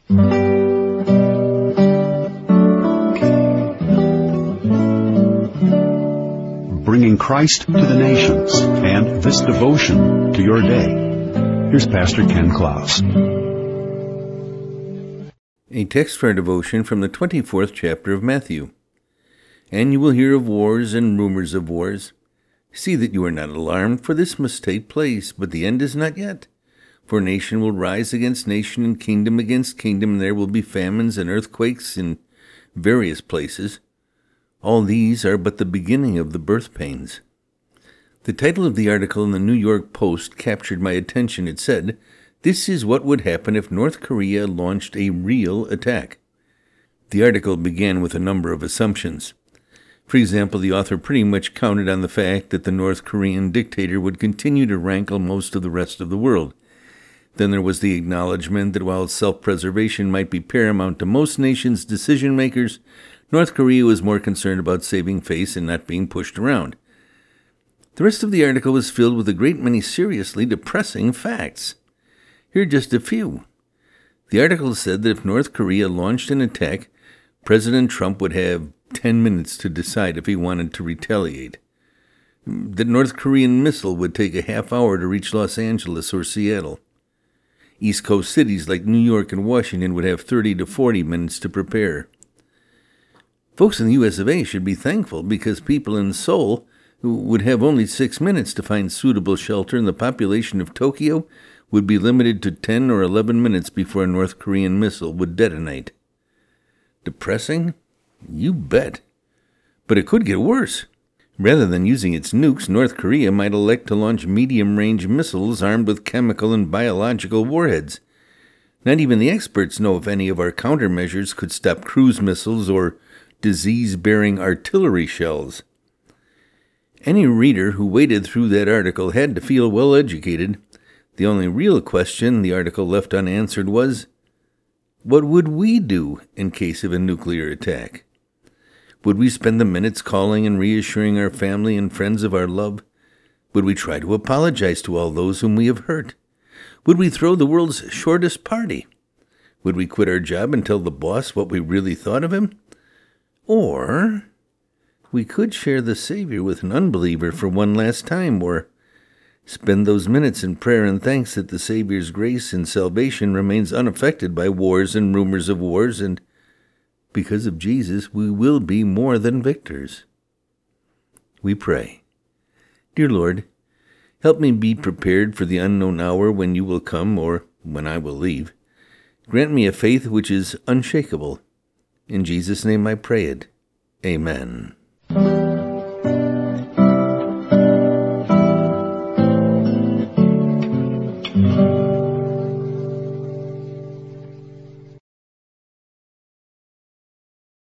Bringing Christ to the nations and this devotion to your day. Here's Pastor Ken Klaus. A text for our devotion from the 24th chapter of Matthew. And you will hear of wars and rumors of wars. See that you are not alarmed, for this must take place, but the end is not yet. For nation will rise against nation, and kingdom against kingdom, and there will be famines and earthquakes in various places. All these are but the beginning of the birth pains. The title of the article in the New York Post captured my attention. It said, "This is what would happen if North Korea launched a real attack." The article began with a number of assumptions. For example, the author pretty much counted on the fact that the North Korean dictator would continue to rankle most of the rest of the world. Then there was the acknowledgement that while self-preservation might be paramount to most nations' decision-makers, North Korea was more concerned about saving face and not being pushed around. The rest of the article was filled with a great many seriously depressing facts. Here are just a few. The article said that if North Korea launched an attack, President Trump would have 10 minutes to decide if he wanted to retaliate. The North Korean missile would take a half hour to reach Los Angeles or Seattle. East Coast cities like New York and Washington would have 30 to 40 minutes to prepare. Folks in the U.S. of A. should be thankful because people in Seoul would have only 6 minutes to find suitable shelter, and the population of Tokyo would be limited to 10 or 11 minutes before a North Korean missile would detonate. Depressing? You bet. But it could get worse. Rather than using its nukes, North Korea might elect to launch medium-range missiles armed with chemical and biological warheads. Not even the experts know if any of our countermeasures could stop cruise missiles or disease-bearing artillery shells. Any reader who waded through that article had to feel well-educated. The only real question the article left unanswered was, what would we do in case of a nuclear attack? Would we spend the minutes calling and reassuring our family and friends of our love? Would we try to apologize to all those whom we have hurt? Would we throw the world's shortest party? Would we quit our job and tell the boss what we really thought of him? Or we could share the Savior with an unbeliever for one last time, or spend those minutes in prayer and thanks that the Savior's grace and salvation remains unaffected by wars and rumors of wars, and because of Jesus, we will be more than victors. We pray. Dear Lord, help me be prepared for the unknown hour when you will come or when I will leave. Grant me a faith which is unshakable. In Jesus' name I pray it. Amen.